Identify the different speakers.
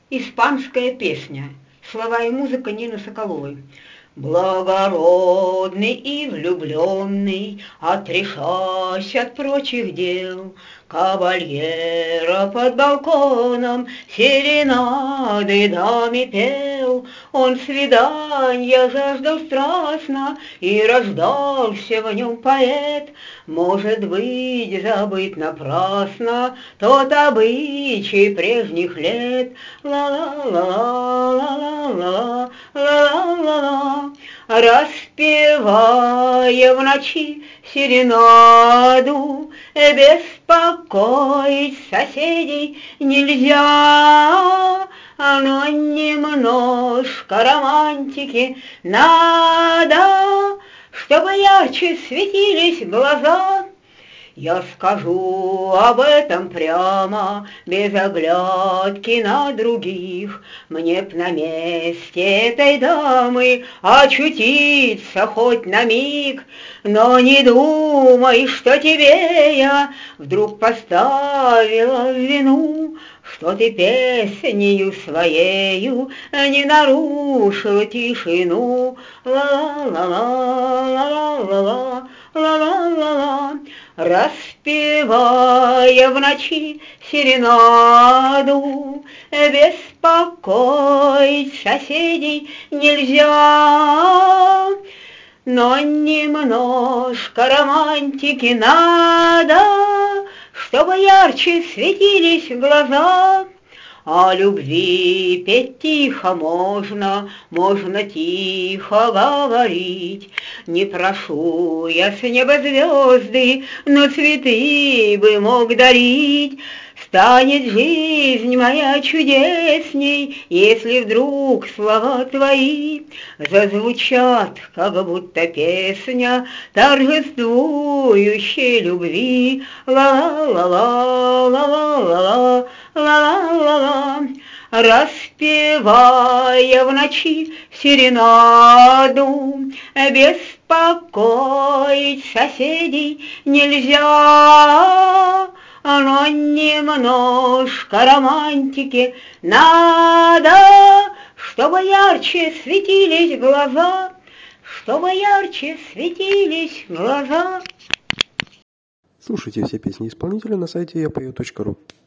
Speaker 1: Испанская песня. Слова и музыка Нины Соколовой. Благородный и влюбленный, отрешась от прочих дел, кавальера под балконом серенады даме пел. Он свиданья жаждал страстно, и рождался в нем поэт. Может быть, забыть напрасно тот обычай прежних лет. Ла-ла-ла-ла-ла-ла-ла. Ла-ла-ла-ла, распевая в ночи серенаду, беспокоить соседей нельзя, но немножко романтики надо, чтобы ярче светились глаза. Я скажу об этом прямо, без оглядки на других. Мне б на месте этой дамы очутиться хоть на миг. Но не думай, что тебе я вдруг поставила в вину, что ты песнею своею не нарушила тишину. Ла-ла-ла-ла-ла-ла-ла, ла-ла-ла-ла. Распевая в ночи серенаду, беспокоить соседей нельзя, но немножко романтики надо, чтобы ярче светились глаза. О любви петь тихо можно, можно тихо говорить. Не прошу я с неба звезды, но цветы бы мог дарить. Станет жизнь моя чудесней, если вдруг слова твои зазвучат, как будто песня торжествующей любви. Ла-ла-ла-ла-ла-ла-ла, ла-ла-ла-ла. Распевая в ночи серенаду, беспокоить соседей нельзя, но немножко романтики надо, чтобы ярче светились глаза, чтобы ярче светились глаза.
Speaker 2: Слушайте все песни исполнителя на сайте yapeo.ru.